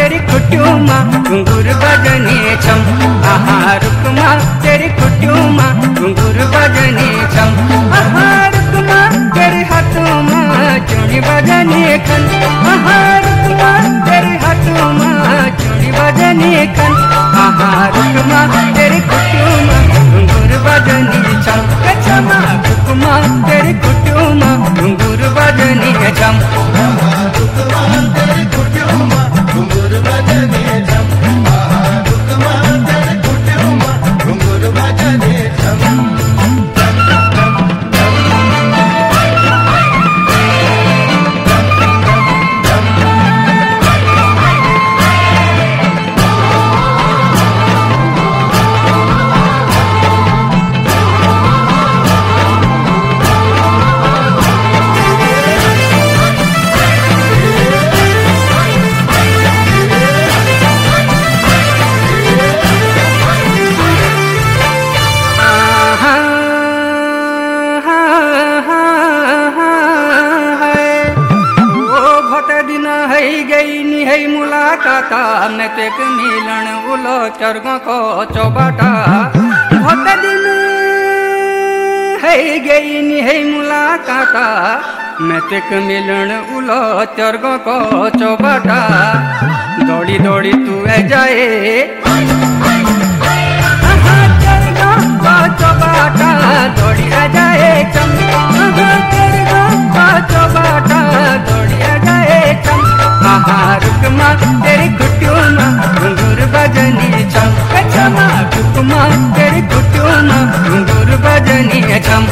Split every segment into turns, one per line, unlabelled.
तेरी खुटियों माँ घुंघरू बजने छम। आहा रुक माँ तेरी खुटियों माँ घुंघरू बजने छम। आहा रुक माँ तेरे हाथों माँ चूड़ी बजने खन। आहा रुक माँ तेरे हाथों माँ चूड़ी बजने खन। आहा रुक माँ तेरी खुटियों माँ घुंघरू बजने छम। छमा रुक माँ तेरी खुटियों माँ घुंघरू बजने छम।
में तेक मिलन उलो चरगों को चौबाटा बहुत दिन है गई नी है मुलाकाता में तेक मिलन उलो चरगों को चौबाटा दौड़ी दौड़ी तू है जाए चौबाटा दौड़ी आ जाए चम चौबाटा दौड़ी आ जाए चम। आहा रुक माँ तेरी खुटियों माँ घुंघरू बजनी छम। छमा रुक माँ तेरी खुटियों माँ घुंघरू बजनी छम।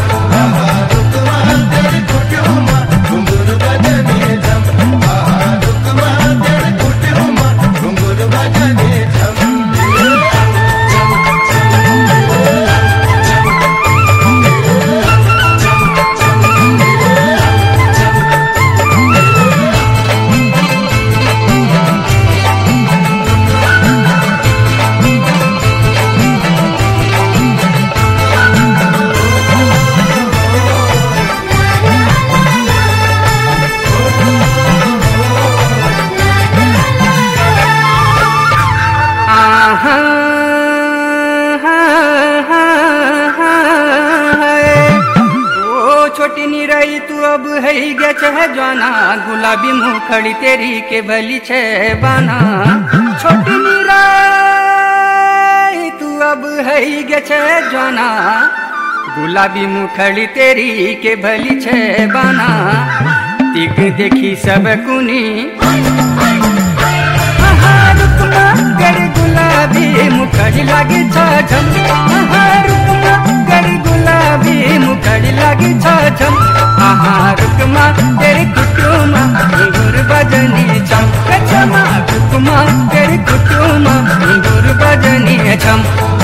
छोटी नी रही तू अब है गे छह जाना गुलाबी मुखड़ी तेरी के भली छे बाना। छोटी नी रही तू अब है गे छह जाना गुलाबी मुखड़ी तेरी के भली छे बाना। तिक देखी सब कुनी तेरी गुलाबी मुखड़ी लगी छम। तेरी गुलाबी मुखड़ी लगी छम। आहा रुक माँ तेरी खुटियों माँ घुंघरू बजनी छम। छमा रुक माँ तेरी खुटियों माँ घुंघरू बजनी छम।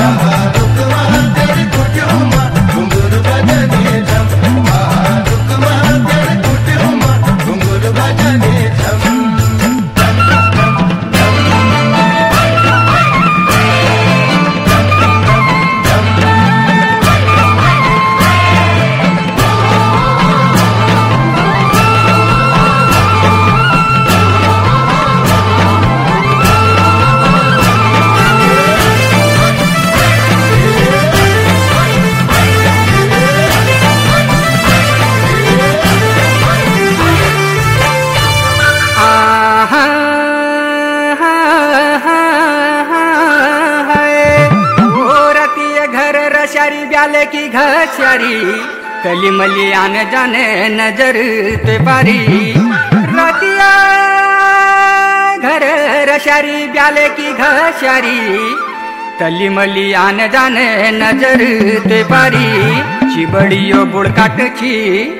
रशारी ब्याले की घाचारी कली मली आने जाने नजर ते पारी। रतिया घर रशारी ब्याले की घाचारी कली मली आने जाने नजर ते पारी। चिबड़ियो बुड़ काट छी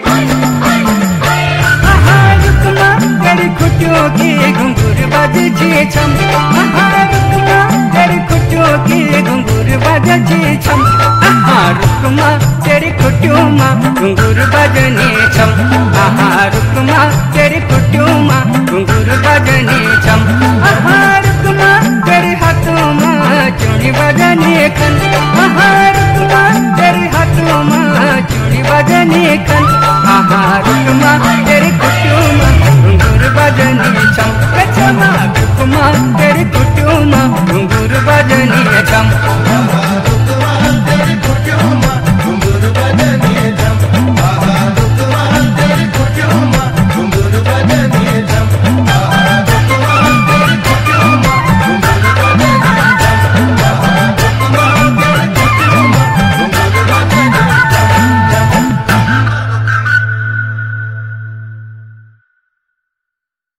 तेरी खुटियों की घुंघरू बजची छम। तेरी खुटियों की घुंघरू बजची छम। आहा रुक माँ तेरी खुटियों माँ घुंघरू बजनी छम। आहा रुक माँ तेरी खुटियों माँ घुंघरू बजनी छम। आहा रुक माँ तेरे हाथों माँ चूड़ी बजनी खन। आहा रुक माँ तेरे हाथों माँ चूड़ी बजनी खन। आहा रुक माँ तेरी खुटियों माँ घुंघरू बजनी छम। छमा रुक
रुकमा तेरी कुटुमा घुंघरू बजने छम